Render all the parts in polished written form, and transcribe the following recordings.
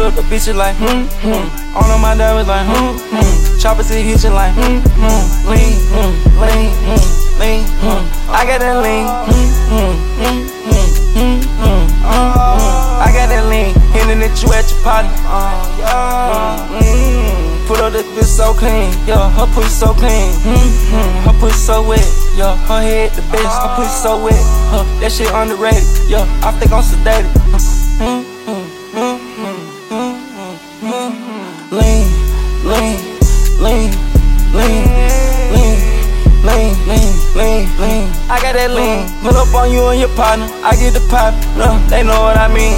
up the bitches like, All of my diamonds like, Choppers hit hitching like, lean, lean, I got that lean, I got that lean, hinting at you at your party. Put up this bitch so clean, yeah, her pussy so clean, her pussy so wet, yeah, her head the best, her pussy so wet, that shit underrated, yeah, I think I'm sedated. Lean, lean, lean, lean, lean, lean, lean, lean, lean. I got that lean. Pull up on you and your partner. I get the pop. They know what I mean.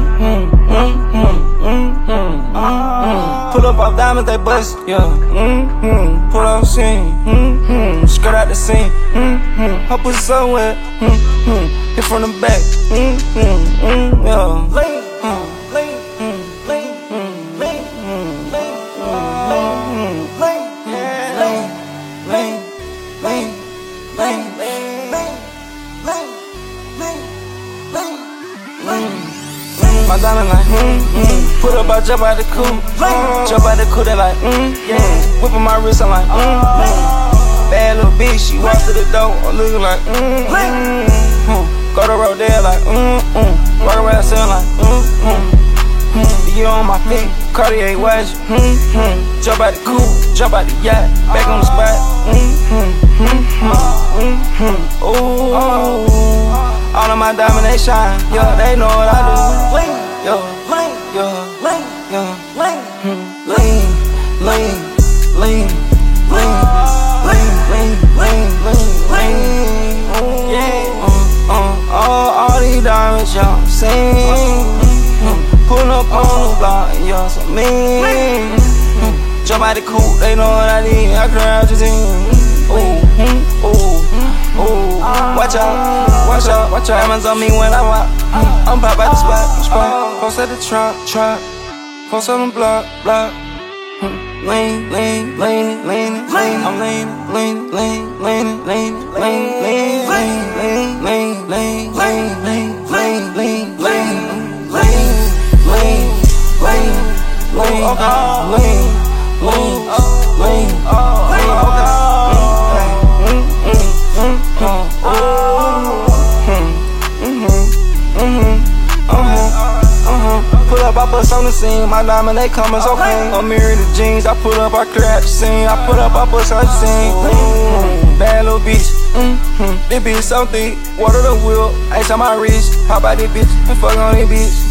Pull up off diamonds, they bust. Yeah. Pull up scene. Skirt out the scene. Her pussy so wet. Hit from the back. Yeah. Lean. My diamond like, Put up, I jump out the coupe. Jump out the coupe, they like, yeah. Whipping my wrist, I'm like, Bad little bitch, she walk to the door, I'm looking like, Go to Rodale like, Walk around sound like, You on my feet, Cartier watch, Jump out the coupe, jump out the yacht, back on the spot, Ooh, all of my diamonds, they shine, yeah, they know what I do. Yo, yo, yo, lean, lean, lean, lean, lean, yeah. All these diamonds, y'all sing. Pull up on the block, y'all so mean. Jump out the coupe, they know what I need. I grab your team. Ooh, watch out, watch out, watch out. Diamonds on me when I walk. I'm pop out the spot. Post at the trap. Post on the block. Lean, lean, lean, lean, lean. I'm lean, lean, lean, lean, lean, lean, lean, lean, lean, lean, lean, lean, lean, lean, lean, lean, lean, Pull up, I bust on the scene. My diamond, they coming so clean. I'm mirroring the jeans. I pull up, I clear out the scene. I put up, I bust on the scene. Bad little bitch. This bitch so thick. Water the wheel. Ice on my wrist. Hop out this bitch and fuck on this bitch.